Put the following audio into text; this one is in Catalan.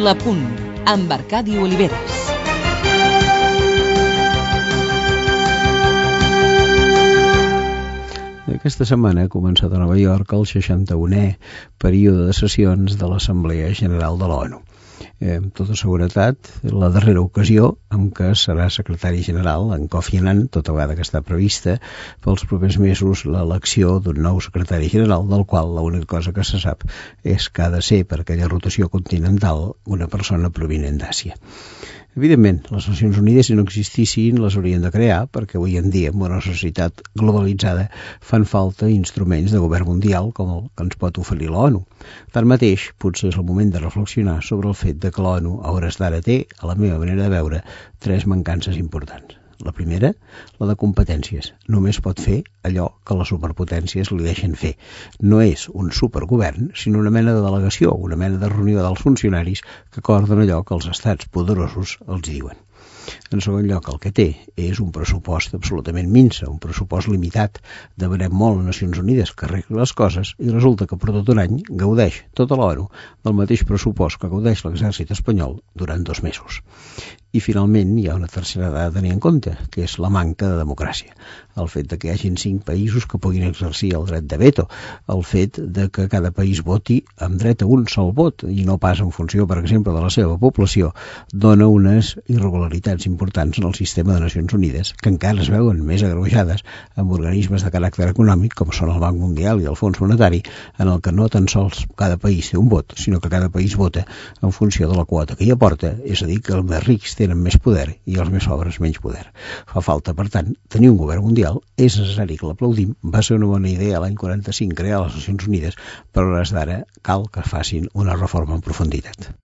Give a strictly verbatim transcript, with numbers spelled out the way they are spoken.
L'Apunt, amb Arcadi Oliveres. Aquesta setmana ha començat a Nova York el seixanta-unè període de sessions de l'Assemblea General de l'ONU. Eh, amb tota seguretat, la darrera ocasió en què serà secretari general, en Kofi Annan, tota vegada que està prevista pels propers mesos l'elecció d'un nou secretari general, del qual l'única cosa que se sap és que ha de ser, per aquella rotació continental, una persona provinent d'Àsia. Evidentment, les Nacions Unides, si no existissin, les haurien de crear, perquè avui en dia, en una societat globalitzada, fan falta instruments de govern mundial com el que ens pot oferir l'ONU. Tanmateix, potser és el moment de reflexionar sobre el fet de que l'ONU, a hores d'ara, té, a la meva manera de veure, tres mancances importants. La primera, la de competències. Només pot fer allò que les superpotències li deixen fer. No és un supergovern, sinó una mena de delegació, una mena de reunió dels funcionaris que acorden allò que els estats poderosos els diuen. En segon lloc, el que té és un pressupost absolutament minsa, un pressupost limitat. Demanem molt a Nacions Unides que arregli les coses i resulta que per tot un any gaudeix tota l'ONU del mateix pressupost que gaudeix l'exèrcit espanyol durant dos mesos. I finalment hi ha una tercera dada a tenir en compte, que és la manca de democràcia. El fet de que hi hagin cinc països que puguin exercir el dret de veto, el fet de que cada país voti amb dret a un sol vot i no pas en funció, per exemple, de la seva població, dona unes irregularitats importants en el sistema de Nacions Unides, que encara es veuen més agreujades amb organismes de caràcter econòmic, com són el Banc Mundial i el Fons Monetari, en el que no tan sols cada país té un vot, sinó que cada país vota en funció de la quota que hi aporta, és a dir, que els més rics tenen més poder i els més pobres menys poder. Fa falta, per tant, tenir un govern mundial, és necessari que l'aplaudim, va ser una bona idea l'any quaranta-cinc crear les Nacions Unides, però a hores d'ara cal que facin una reforma en profunditat.